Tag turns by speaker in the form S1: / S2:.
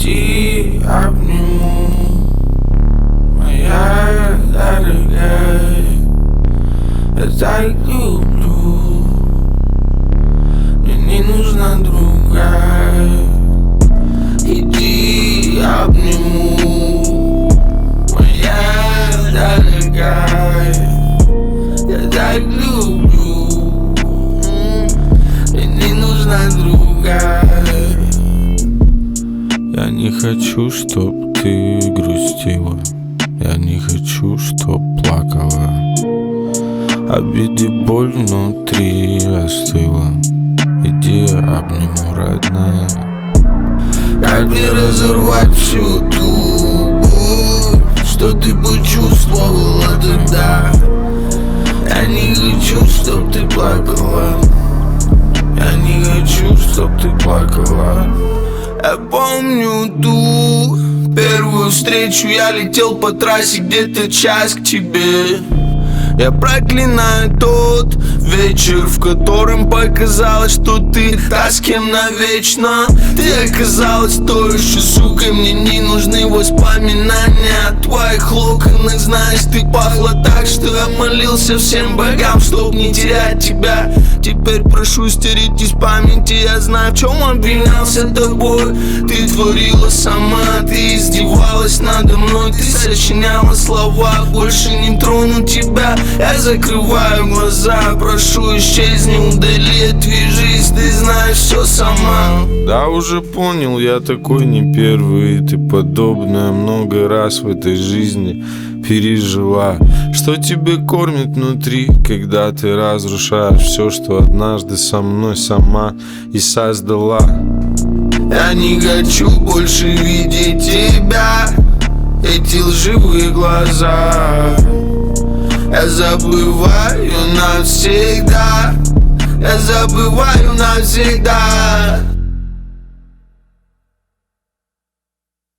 S1: Иди, обниму, моя дорогая. Я так люблю, мне не нужна другая. Иди, обниму, моя дорогая. Я так люблю, мне не нужна другая. Я не хочу, чтоб ты грустила, я не хочу, чтоб плакала. Обиды, боль внутри остыла. Иди, обниму, родная. Как мне разорвать всю ту боль, что ты почувствовала тогда? Я не хочу, чтоб ты плакала. Я не хочу, чтоб ты плакала. Я помню ту первую встречу. Я летел по трассе где-то час к тебе. Я проклинаю тот вечер, в котором показалось, что ты та, с кем навечно. Ты оказалась той еще сукой, мне не нужны воспоминания о твоих локонах. Знаешь, ты пахла так, что я молился всем богам, чтоб не терять тебя. Теперь прошу стереть из памяти. Я знаю, в чем обвинялся тобой. Ты творила сама, ты издевалась надо мной. Ты сочиняла слова, больше не трону тебя. Я закрываю глаза, прошу исчезни, удали, отвяжись. Ты знаешь все сама.
S2: Да, уже понял, я такой не первый. Ты подобное много раз в этой жизни пережила. Что тебе кормит внутри, когда ты разрушаешь все, что однажды со мной сама и создала.
S1: Я не хочу больше видеть тебя, эти лживые глаза. Я забываю навсегда, я забываю навсегда.